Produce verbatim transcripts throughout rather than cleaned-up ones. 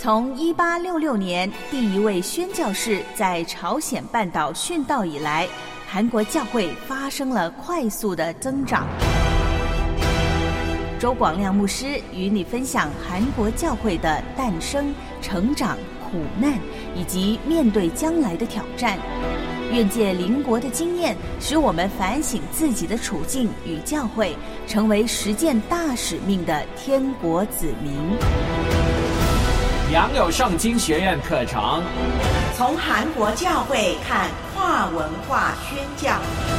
从一八六六年第一位宣教士在朝鲜半岛殉道以来，韩国教会发生了快速的增长。周广亮牧师与你分享韩国教会的诞生、成长、苦难，以及面对将来的挑战。愿借邻国的经验，使我们反省自己的处境与教会，成为实践大使命的天国子民。 良友圣经学院课程， 从韩国教会看跨文化宣教。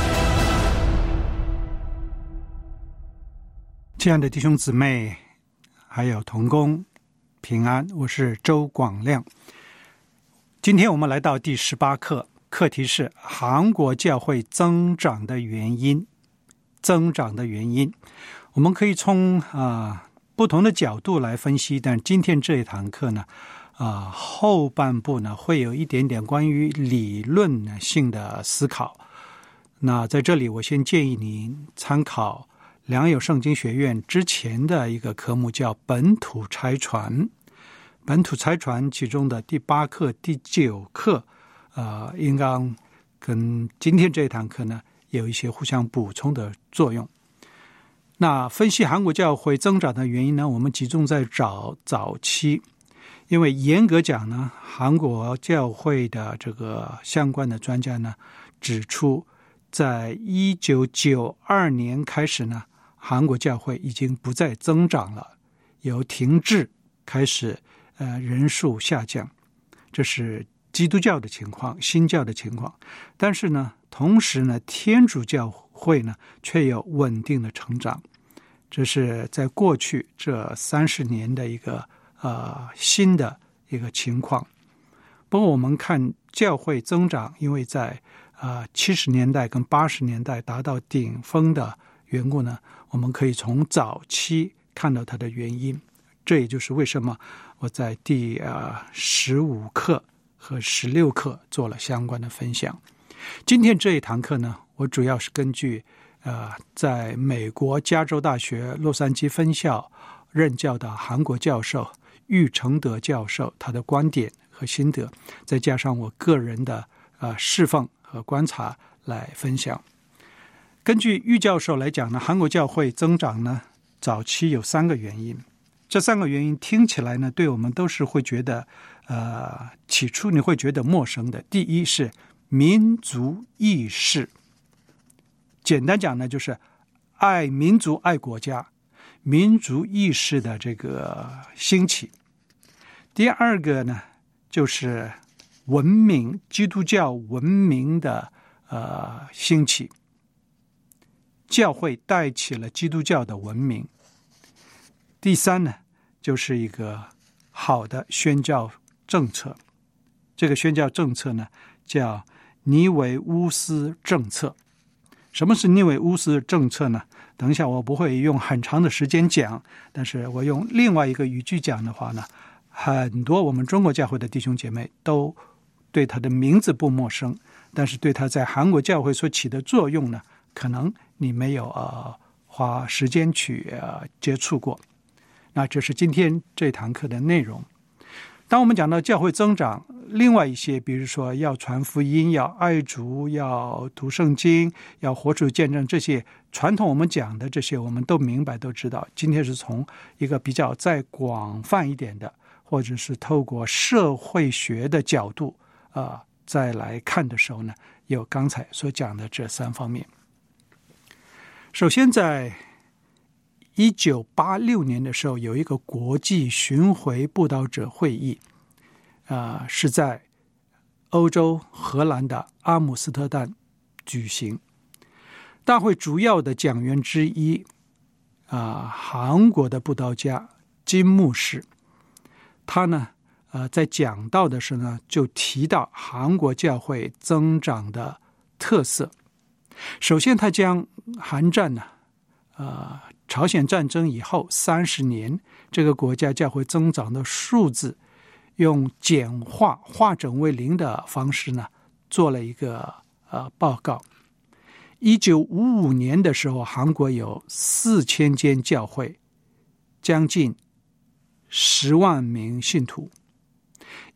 亲爱的弟兄姊妹，还有同工平安，我是周广亮。今天我们来到第十八课，课题是韩国教会增长的原因。增长的原因，我们可以从啊、呃、不同的角度来分析，但今天这一堂课呢，啊、呃、后半部呢会有一点点关于理论性的思考。那在这里，我先建议您参考良友圣经学院之前的一个科目，叫本土差传。本土差传其中的第八课、第九课，呃，应当跟今天这一堂课呢有一些互相补充的作用。那分析韩国教会增长的原因呢，我们集中在找早期，因为严格讲呢，韩国教会的这个相关的专家呢指出，在一九九二年开始呢，韩国教会已经不再增长了，由停滞开始呃人数下降，这是基督教的情况，新教的情况。但是呢，同时呢，天主教会呢却有稳定的成长，这是在过去这三十年的一个呃新的一个情况。不过我们看教会增长，因为在呃七十年代跟八十年代达到顶峰的缘故呢，我们可以从早期看到它的原因。这也就是为什么我在第呃十五课和十六课做了相关的分享。今天这一堂课呢，我主要是根据呃在美国加州大学洛杉矶分校任教的韩国教授玉承德教授他的观点和心得，再加上我个人的呃侍奉和观察来分享。根据玉教授来讲呢，韩国教会增长呢，早期有三个原因。这三个原因听起来呢，对我们都是会觉得，呃，起初你会觉得陌生的。第一是民族意识，简单讲呢，就是爱民族、爱国家，民族意识的这个兴起。第二个呢，就是文明，基督教文明的呃兴起。教会带起了基督教的文明。第三呢，就是一个好的宣教政策。这个宣教政策呢，叫尼维乌斯政策。什么是尼维乌斯政策呢？等一下我不会用很长的时间讲，但是我用另外一个语句讲的话呢，很多我们中国教会的弟兄姐妹都对他的名字不陌生，但是对他在韩国教会所起的作用呢，可能你没有呃花时间去呃接触过。那这是今天这堂课的内容。当我们讲到教会增长，另外一些比如说要传福音，要爱主，要读圣经，要活出见证，这些传统我们讲的这些我们都明白都知道。今天是从一个比较再广泛一点的，或者是透过社会学的角度啊、呃、再来看的时候呢，有刚才所讲的这三方面。首先在一九八六年的时候，有一个国际巡回布道者会议，呃，是在欧洲荷兰的阿姆斯特丹举行。大会主要的讲员之一，啊、呃，韩国的布道家金牧师，他呢，呃，在讲道的时候呢，就提到韩国教会增长的特色。首先，他将韩战呢，呃。朝鲜战争以后三十年，这个国家教会增长的数字，用简化化整为零的方式呢，做了一个呃报告。一九五五年的时候，韩国有四千间教会，将近十万名信徒。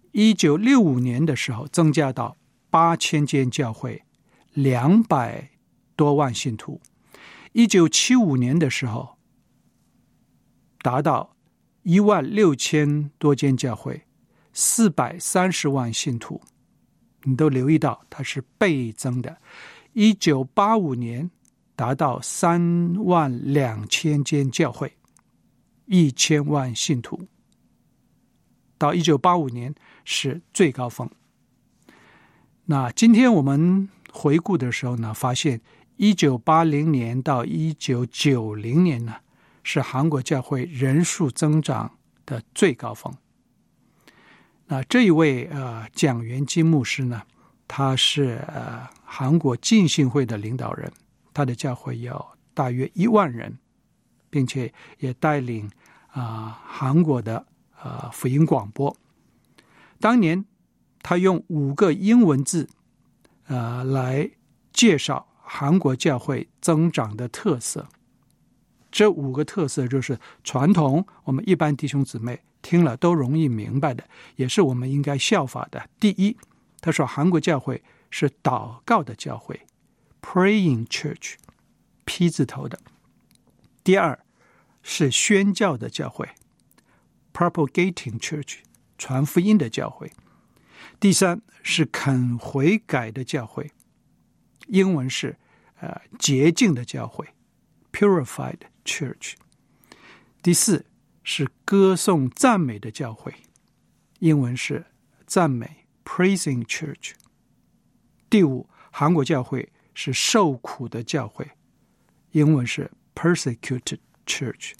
一九六五年的时候增加到八千间教会，两百多万信徒。一九七五年的时候达到一万六千多间教会，四百三十万信徒。你都留意到它是倍增的。一九八五年达到三万两千间教会，一千万信徒。到一九八五年是最高峰。那今天我们回顾的时候呢，发现一九八零年到一九九零年呢，是韩国教会人数增长的最高峰。那这一位呃蒋元基牧师呢，他是呃韩国浸信会的领导人，他的教会有大约一万人，并且也带领啊、呃、韩国的呃福音广播。当年他用五个英文字呃来介绍韩国教会增长的特色。这五个特色就是传统，我们一般弟兄姊妹听了都容易明白的，也是我们应该效法的。第一，他说韩国教会是祷告的教会 Praying Church， P 字头的。第二是宣教的教会 Propagating Church， 传福音的教会。第三是肯悔改的教会，英文是呃洁净的教会 Purified Church。 第四是歌颂赞美的教会，英文是赞美 Praising Church。 第五，韩国教会是受苦的教会，英文是 Persecuted Church。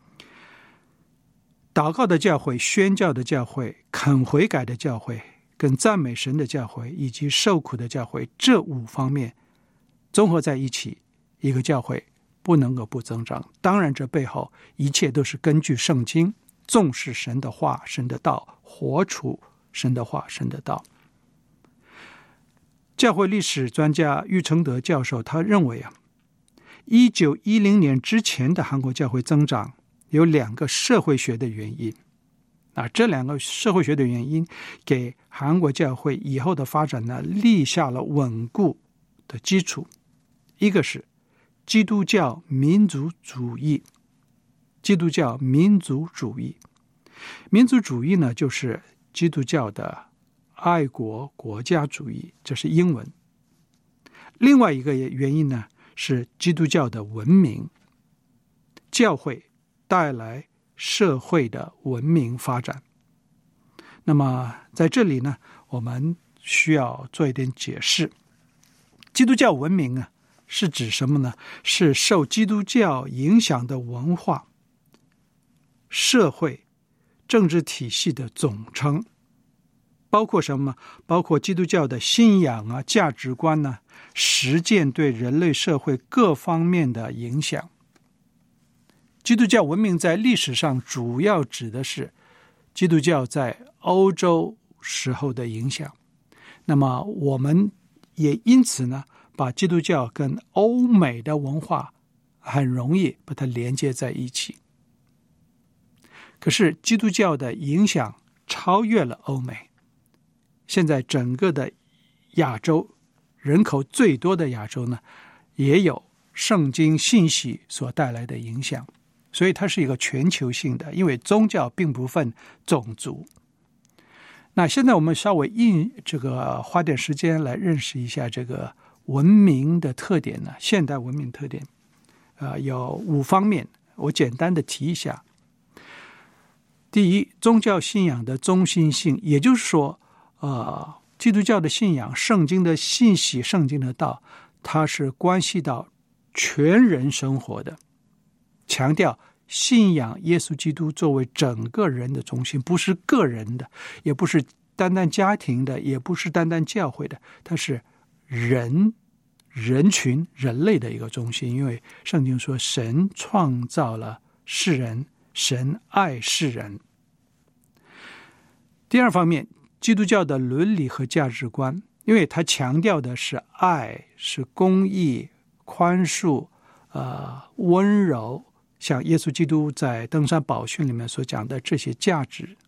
祷告的教会、宣教的教会、肯悔改的教会跟赞美神的教会以及受苦的教会，这五方面综合在一起，一个教会不能够不增长。当然这背后一切都是根据圣经，重视神的话、神的道，活出神的话、神的道。教会历史专家郁承德教授他认为啊，一九一零年之前的韩国教会增长有两个社会学的原因啊，这两个社会学的原因给韩国教会以后的发展呢立下了稳固的基础。一个是基督教民族主义，基督教民族主义，民族主义呢就是基督教的爱国国家主义，这是英文。另外一个原因呢是基督教的文明，教会带来社会的文明发展。那么在这里呢，我们需要做一点解释。基督教文明啊是指什么呢？是受基督教影响的文化、社会、政治体系的总称，包括什么？包括基督教的信仰啊、价值观呢、啊、实践对人类社会各方面的影响。基督教文明在历史上主要指的是基督教在欧洲时候的影响。那么我们也因此呢，把基督教跟欧美的文化很容易把它连接在一起。可是基督教的影响超越了欧美，现在整个的亚洲，人口最多的亚洲呢，也有圣经信息所带来的影响，所以它是一个全球性的，因为宗教并不分种族。那现在我们稍微印这个花点时间来认识一下这个文明的特点呢，现代文明特点，呃，有五方面，我简单的提一下。第一，宗教信仰的中心性，也就是说，呃，基督教的信仰、圣经的信息、圣经的道，它是关系到全人生活的，强调信仰耶稣基督作为整个人的中心，不是个人的，也不是单单家庭的，也不是单单教会的，它是人、人群、人类的一个中心。因为圣经说神创造了世人，神爱世人。第二方面，基督教的伦理和价值观，因为它强调的是爱，是公义、宽恕、呃温柔，像耶稣基督在登山宝训里面所讲的这些价值。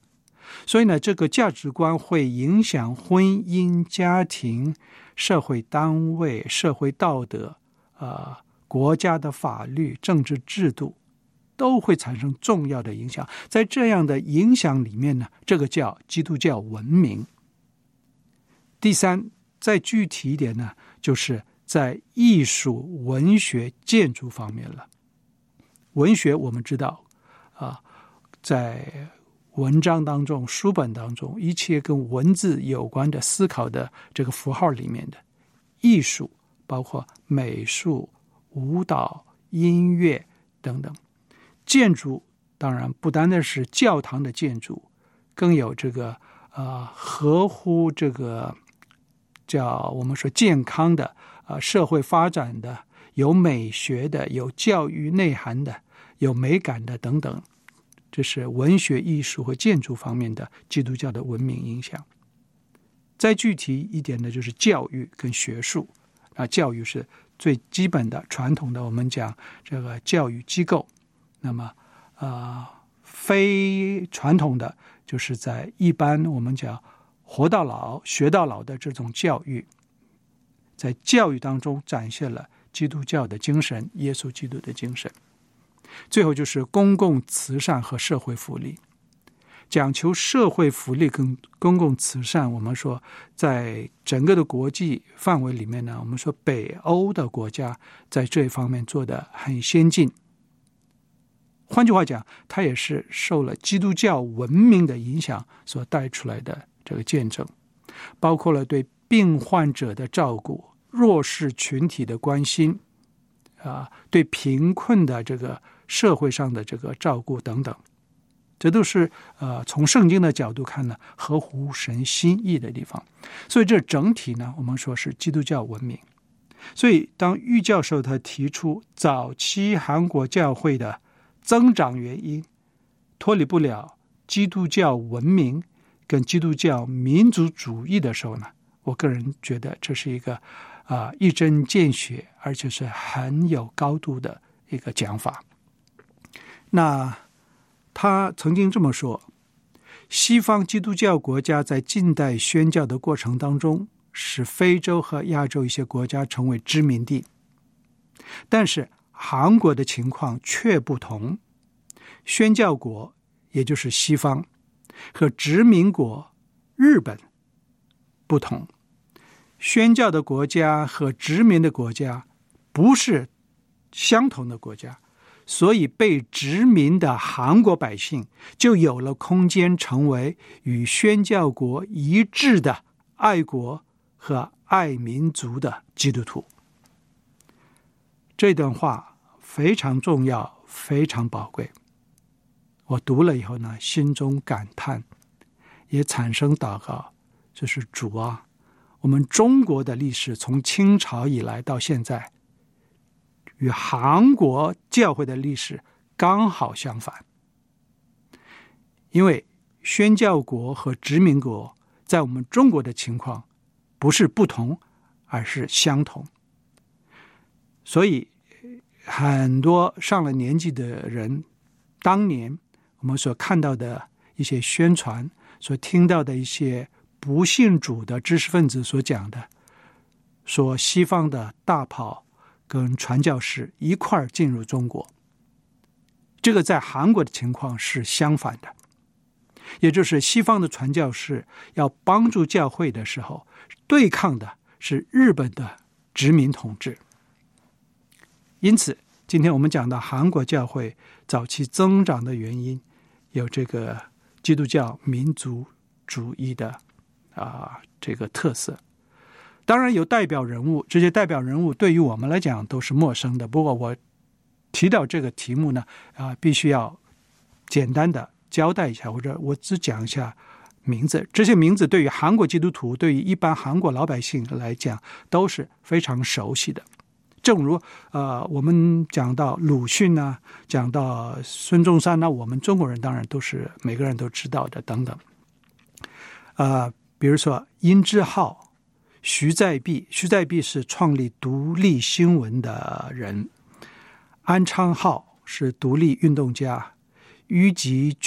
所以呢，这个价值观会影响婚姻、家庭、社会单位、社会道德、呃、国家的法律、政治制度，都会产生重要的影响。在这样的影响里面呢，这个叫基督教文明。第三，再具体一点呢，就是在艺术、文学、建筑方面了。文学我们知道啊，在文章当中、书本当中，一切跟文字有关的思考的这个符号里面的艺术，包括美术、舞蹈、音乐等等。建筑当然不单单是教堂的建筑，更有这个呃合乎这个叫我们说健康的呃社会发展的，有美学的，有教育内涵的，有美感的等等。这是文学、艺术和建筑方面的基督教的文明影响。再具体一点的就是教育跟学术。啊，教育是最基本的、传统的，我们讲这个教育机构。那么，呃，非传统的就是在一般我们讲活到老、学到老的这种教育，在教育当中展现了基督教的精神、耶稣基督的精神。最后就是公共慈善和社会福利，讲求社会福利跟公共慈善。我们说在整个的国际范围里面呢，我们说北欧的国家在这一方面做得很先进。换句话讲，它也是受了基督教文明的影响所带出来的这个见证，包括了对病患者的照顾、弱势群体的关心啊，对贫困的这个社会上的这个照顾等等，这都是呃从圣经的角度看呢，合乎神心意的地方。所以这整体呢，我们说是基督教文明。所以当郁教授他提出早期韩国教会的增长原因脱离不了基督教文明跟基督教民族主义的时候呢，我个人觉得这是一个啊、呃、一针见血，而且是很有高度的一个讲法。那他曾经这么说，西方基督教国家在近代宣教的过程当中，使非洲和亚洲一些国家成为殖民地，但是韩国的情况却不同。宣教国也就是西方和殖民国日本不同，宣教的国家和殖民的国家不是相同的国家，所以被殖民的韩国百姓就有了空间成为与宣教国一致的爱国和爱民族的基督徒。这段话非常重要，非常宝贵。我读了以后呢，心中感叹，也产生祷告，就是主啊，我们中国的历史从清朝以来到现在，与韩国教会的历史刚好相反。因为宣教国和殖民国在我们中国的情况不是不同，而是相同。所以很多上了年纪的人，当年我们所看到的一些宣传，所听到的一些不信主的知识分子所讲的，说西方的大炮跟传教士一块儿进入中国，这个在韩国的情况是相反的，也就是西方的传教士要帮助教会的时候，对抗的是日本的殖民统治。因此今天我们讲到韩国教会早期增长的原因，有这个基督教民族主义的啊这个特色。当然有代表人物，这些代表人物对于我们来讲都是陌生的。不过我提到这个题目呢，啊，必须要简单的交代一下，或者我只讲一下名字。这些名字对于韩国基督徒，对于一般韩国老百姓来讲，都是非常熟悉的。正如呃，我们讲到鲁迅啊，讲到孙中山呢，我们中国人当然都是每个人都知道的等等。呃，比如说殷志浩、徐在弼，徐在弼是创立独立新闻的人，安昌浩是独立运动家，虞吉俊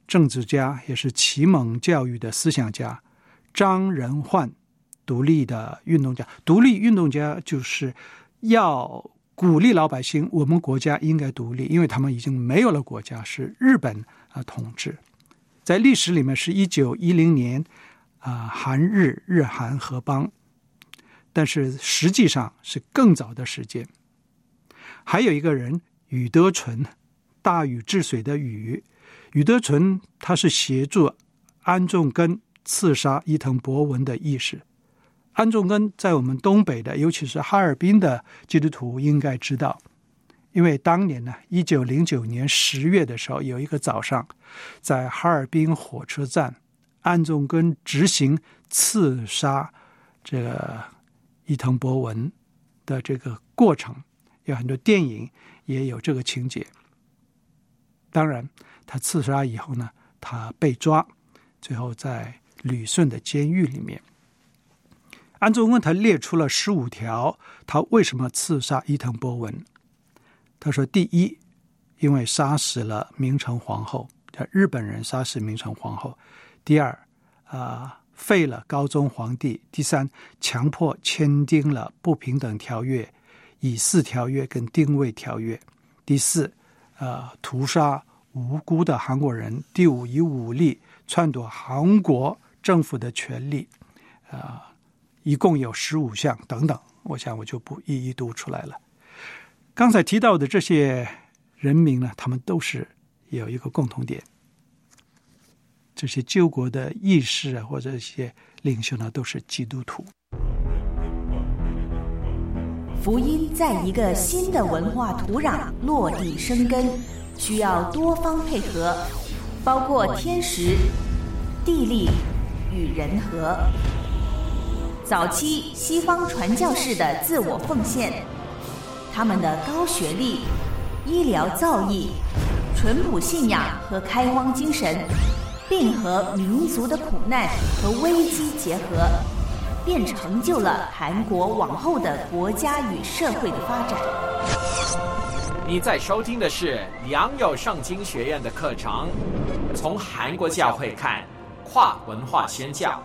政治家，也是启蒙教育的思想家张仁焕，独立的运动家。独立运动家就是要鼓励老百姓，我们国家应该独立，因为他们已经没有了国家，是日本啊统治。在历史里面是一九一零年啊、呃、韩日日韩合邦，但是实际上是更早的时间。还有一个人宇德纯，大禹治水的禹，宇德纯他是协助安重根刺杀伊藤博文的义士。安重根在我们东北的，尤其是哈尔滨的基督徒应该知道，因为当年呢，一九零九年十月的时候，有一个早上，在哈尔滨火车站，安重根执行刺杀这个伊藤博文的这个过程，有很多电影也有这个情节。当然，他刺杀以后呢，他被抓，最后在旅顺的监狱里面。安重根他列出了十五条，他为什么刺杀伊藤博文？他说：第一，因为杀死了明成皇后，日本人杀死明成皇后；第二，啊、呃，废了高宗皇帝；第三，强迫签订了不平等条约、以四条约跟定位条约；第四，呃，屠杀无辜的韩国人；第五，以武力篡夺韩国政府的权利，啊、呃。一共有十五项等等，我想我就不一一读出来了。刚才提到的这些人名呢，他们都是有一个共同点，这些救国的义士啊，或者一些领袖呢，都是基督徒。 福音在一个新的文化土壤落地生根，需要多方配合，包括天时、地利与人和。早期西方传教士的自我奉献，他们的高学历、医疗造诣、淳朴信仰和开荒精神，并和民族的苦难和危机结合，便成就了韩国往后的国家与社会的发展。 你在收听的是良友圣经学院的课程，从韩国教会看跨文化宣教。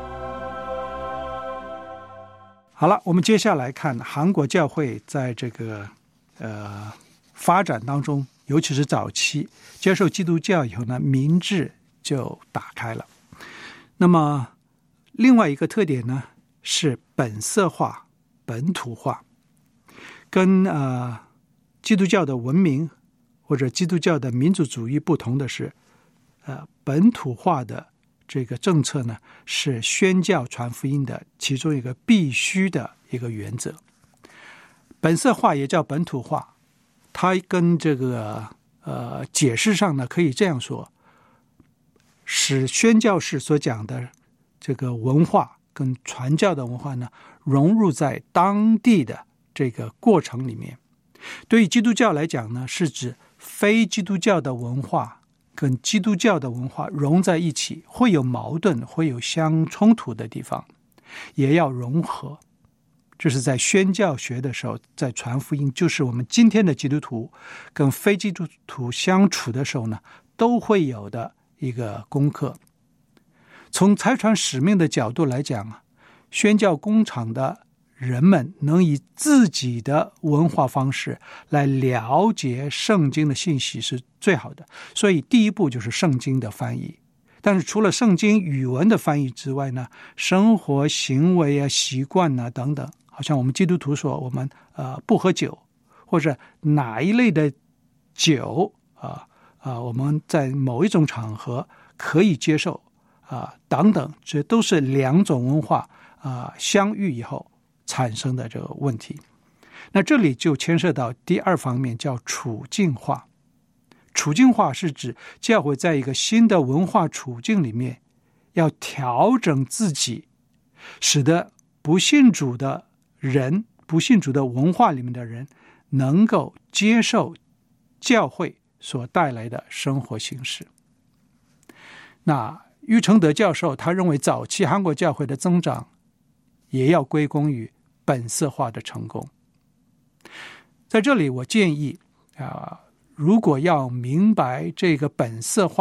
好了，我们接下来看韩国教会在这个呃发展当中，尤其是早期接受基督教以后呢，民智就打开了。那么另外一个特点呢是本色化、本土化，跟呃基督教的文明或者基督教的民族主义不同的是，呃本土化的这个政策呢，是宣教传福音的其中一个必须的一个原则。本色化也叫本土化，它跟这个呃解释上呢，可以这样说：使宣教士所讲的这个文化跟传教的文化呢，融入在当地的这个过程里面。对于基督教来讲呢，是指非基督教的文化跟基督教的文化融在一起，会有矛盾，会有相冲突的地方，也要融合。这是在宣教学的时候，在传福音，就是我们今天的基督徒跟非基督徒相处的时候呢，都会有的一个功课。从财传使命的角度来讲啊，宣教工场的人们能以自己的文化方式来了解圣经的信息是最好的，所以第一步就是圣经的翻译。但是除了圣经语文的翻译之外呢，生活行为啊、习惯啊等等，好像我们基督徒说我们呃不喝酒，或者哪一类的酒啊啊、呃、我们在某一种场合可以接受啊、呃、等等，这都是两种文化啊、呃、相遇以后产生的这个问题。那这里就牵涉到第二方面，叫处境化。处境化是指教会在一个新的文化处境里面，要调整自己，使得不信主的人、不信主的文化里面的人能够接受教会所带来的生活形式。那于承德教授他认为，早期韩国教会的增长也要归功于本色化的成功。在这里我建议啊、呃，如果要明白这个本色化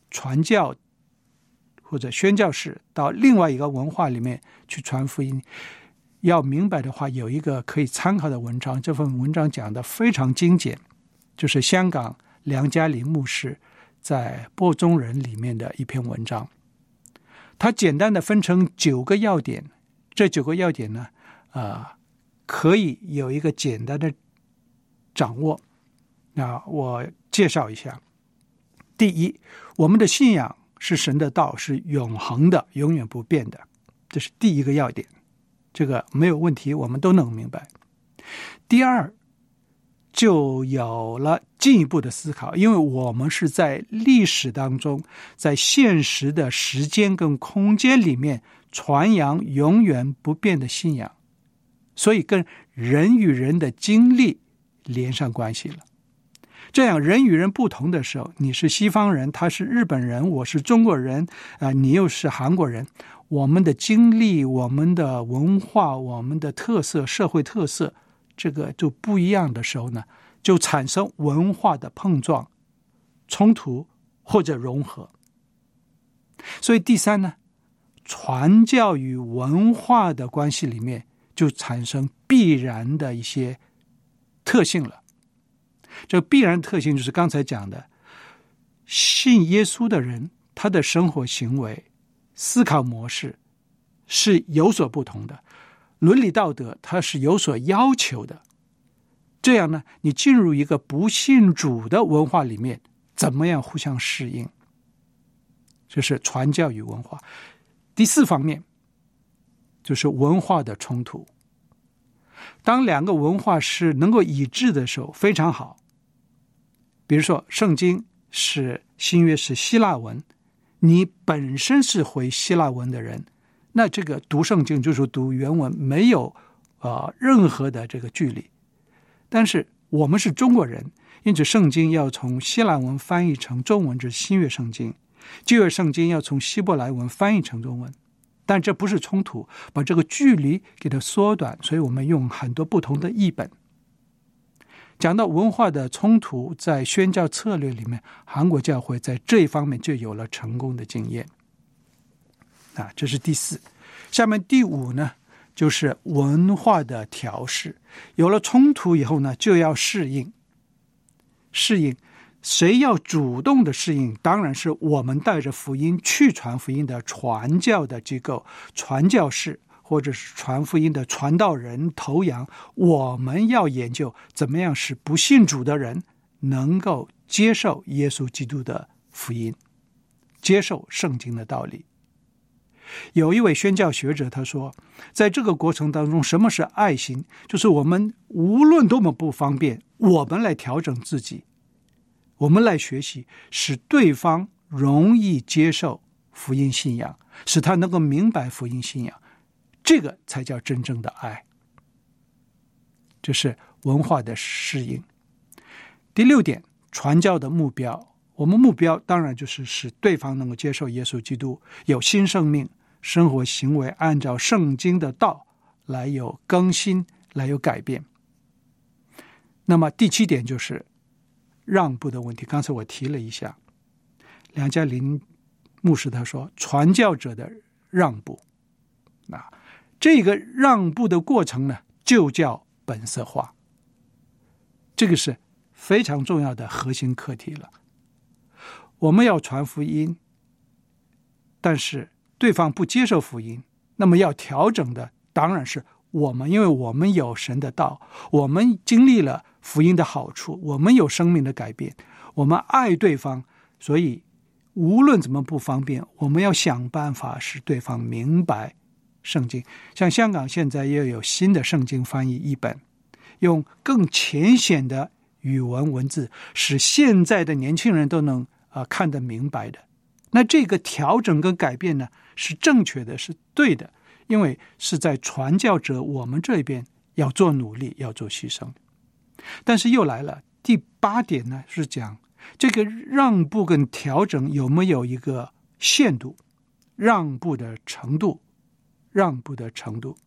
传教或者宣教士到另外一个文化里面去传福音，要明白的话，有一个可以参考的文章，这份文章讲的非常精简，就是香港梁家麟牧师在播中人里面的一篇文章。他简单的分成九个要点，这九个要点呢，呃，可以有一个简单的掌握。那我介绍一下。第一，我们的信仰是神的道，是永恒的，永远不变的，这是第一个要点，这个没有问题，我们都能明白。第二，就有了进一步的思考，因为我们是在历史当中，在现实的时间跟空间里面传扬永远不变的信仰，所以跟人与人的经历连上关系了。这样人与人不同的时候，你是西方人，他是日本人，我是中国人，呃、你又是韩国人，我们的经历，我们的文化，我们的特色，社会特色，这个就不一样的时候呢，就产生文化的碰撞、冲突或者融合。所以第三呢，传教与文化的关系里面就产生必然的一些特性了。这个必然的特性就是刚才讲的，信耶稣的人，他的生活行为、思考模式是有所不同的，伦理道德它是有所要求的。这样呢，你进入一个不信主的文化里面，怎么样互相适应？这是传教与文化。第四方面就是文化的冲突。当两个文化是能够一致的时候，非常好。比如说圣经是新约是希腊文，你本身是会希腊文的人，那这个读圣经就是读原文，没有呃任何的这个距离。但是我们是中国人，因此圣经要从希腊文翻译成中文，这是新约圣经；旧约圣经要从希伯来文翻译成中文。但这不是冲突，把这个距离给它缩短，所以我们用很多不同的译本。讲到文化的冲突，在宣教策略里面，韩国教会在这一方面就有了成功的经验。啊，这是第四。下面第五呢，就是文化的调试。有了冲突以后呢，就要适应。适应，谁要主动的适应？当然是我们带着福音去传福音的传教的机构、传教士，或者是传福音的传道人、头羊，我们要研究怎么样使不信主的人能够接受耶稣基督的福音，接受圣经的道理。有一位宣教学者他说，在这个过程当中，什么是爱心？就是我们无论多么不方便，我们来调整自己，我们来学习，使对方容易接受福音信仰，使他能够明白福音信仰，这个才叫真正的爱。这是文化的适应。第六点，传教的目标，我们目标当然就是使对方能够接受耶稣基督，有新生命，生活行为按照圣经的道来有更新，来有改变。那么第七点就是让步的问题，刚才我提了一下，梁家麟牧师他说，传教者的让步，那这个让步的过程呢，就叫本色化，这个是非常重要的核心课题了。我们要传福音，但是对方不接受福音，那么要调整的当然是我们，因为我们有神的道，我们经历了福音的好处，我们有生命的改变，我们爱对方，所以无论怎么不方便，我们要想办法使对方明白圣经。像香港现在也有新的圣经翻译译本，用更浅显的语文文字，使现在的年轻人都能、呃、看得明白的。那这个调整跟改变呢，是正确的，是对的，因为是在传教者我们这边要做努力，要做牺牲。但是又来了，第八点呢，是讲这个让步跟调整有没有一个限度，让步的程度，让步的程度。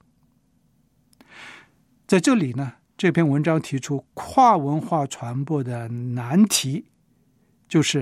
在这里呢，这篇文章提出跨文化传播的难题，就是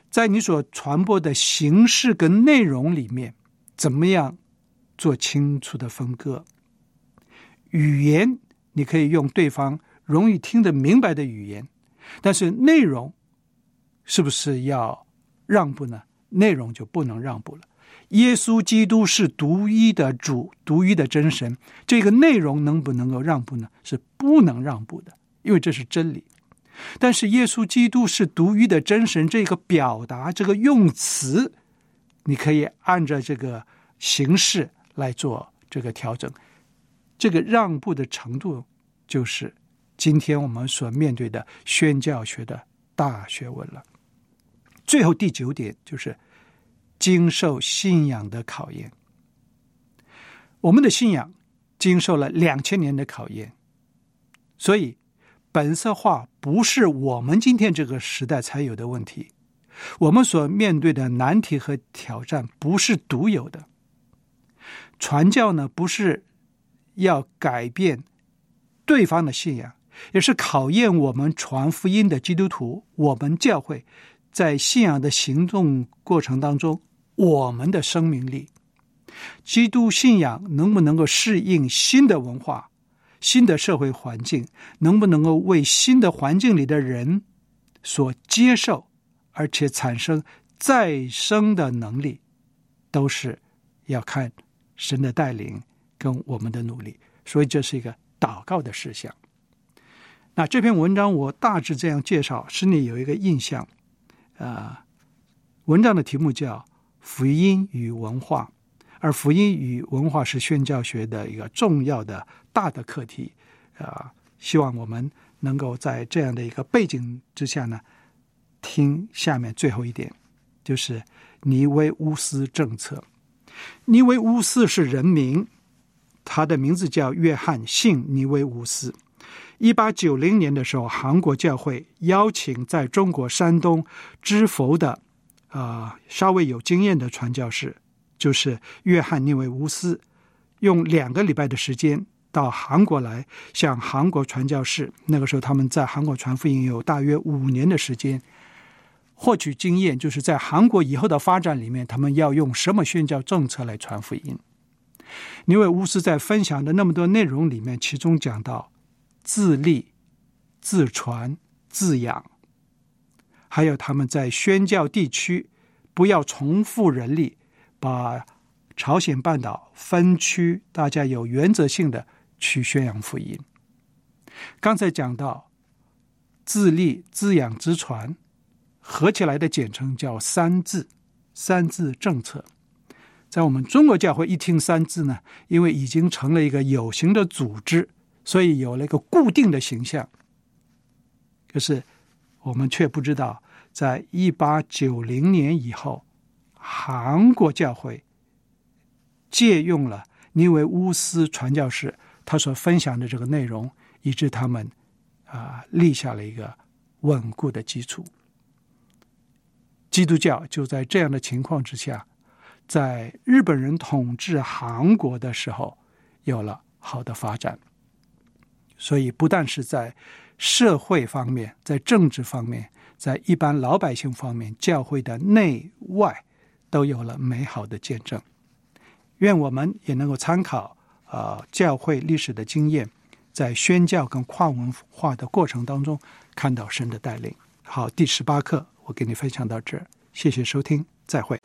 在你所传播的形式跟内容里面，怎么样做清楚的分割。语言你可以用对方容易听得明白的语言，但是内容是不是要让步呢？内容就不能让步了。耶稣基督是独一的主，独一的真神，这个内容能不能够让步呢？是不能让步的，因为这是真理。但是耶稣基督是独一的真神，这个表达，这个用词，你可以按照这个形式来做这个调整。这个让步的程度，就是今天我们所面对的宣教学的大学问了。最后第九点就是经受信仰的考验。我们的信仰经受了两千年的考验，所以本色化不是我们今天这个时代才有的问题，我们所面对的难题和挑战不是独有的。传教呢，不是要改变对方的信仰，也是考验我们传福音的基督徒，我们教会在信仰的行动过程当中，我们的生命力。基督信仰能不能够适应新的文化、新的社会环境，能不能够为新的环境里的人所接受，而且产生再生的能力，都是要看神的带领跟我们的努力。所以这是一个祷告的事项。那这篇文章我大致这样介绍，使你有一个印象。呃，文章的题目叫福音与文化，而福音与文化是宣教学的一个重要的大的课题。呃，希望我们能够在这样的一个背景之下呢，听下面最后一点，就是尼维乌斯政策。尼维乌斯是人名，他的名字叫约翰，姓尼维乌斯。一八九零年的时候，韩国教会邀请在中国山东知佛的呃稍微有经验的传教士，就是约翰尼维乌斯，用两个礼拜的时间到韩国来，向韩国传教士，那个时候他们在韩国传福音有大约五年的时间，获取经验，就是在韩国以后的发展里面，他们要用什么宣教政策来传福音。尼维乌斯在分享的那么多内容里面，其中讲到自立、自传、自养，还有他们在宣教地区不要重复人力，把朝鲜半岛分区，大家有原则性的去宣扬福音。刚才讲到自立、自养、自传，合起来的简称叫三自，三自政策。在我们中国教会一听三自呢，因为已经成了一个有形的组织，所以有了一个固定的形象。可是我们却不知道，在一八九零年以后，韩国教会借用了尼维乌斯传教士他所分享的这个内容，以致他们啊、呃、立下了一个稳固的基础。基督教就在这样的情况之下，在日本人统治韩国的时候有了好的发展。所以不但是在社会方面，在政治方面，在一般老百姓方面，教会的内外都有了美好的见证。愿我们也能够参考呃教会历史的经验，在宣教跟跨文化的过程当中看到神的带领。好，第十八课我给你分享到这儿，谢谢收听，再会。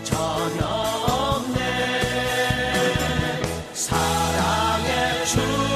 사랑의 주